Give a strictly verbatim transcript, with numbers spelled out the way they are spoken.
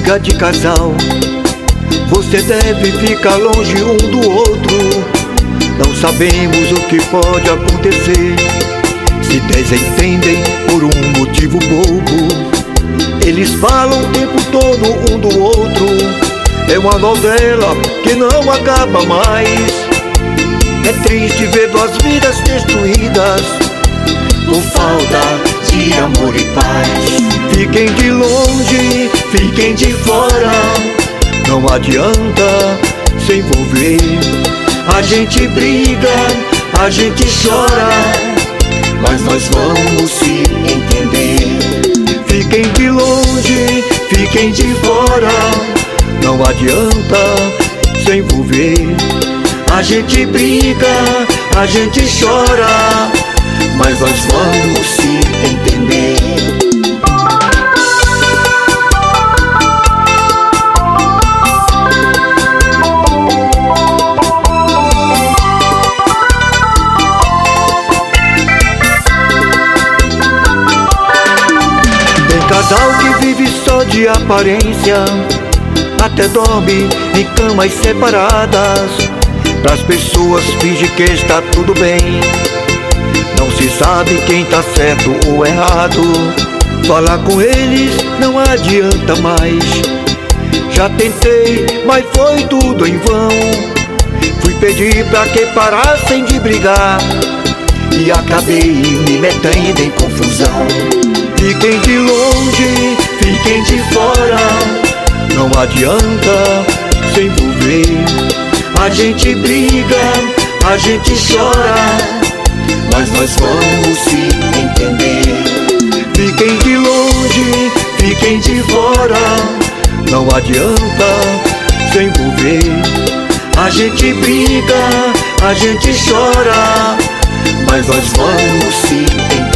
briga de casal, você deve ficar longe um do outro. Não sabemos o que pode acontecer. Se desentendem por um motivo bobo, eles falam o tempo todo um do outro. É uma novela que não acaba mais. É triste ver duas vidas destruídas por falta de amor e paz. Fiquem de longe, fiquem de fora, não adianta se envolver. A gente briga, a gente chora, mas nós vamos se entender. Fiquem de longe, fiquem de fora, não adianta se envolver. A gente briga, a gente chora, mas nós vamos se entender. Tem casal que vive só de aparência, até dorme em camas separadas. Pras pessoas finge que está tudo bem, não se sabe quem tá certo ou errado. Falar com eles não adianta mais. Já tentei, mas foi tudo em vão. Fui pedir pra que parassem de brigar e acabei me metendo em confusão. Fiquem de longe, fiquem de fora, não adianta se envolver. A gente briga, a gente chora, mas nós vamos se entender. Fiquem de longe, fiquem de fora, não adianta se envolver. A gente briga, a gente chora, mas nós vamos se entender.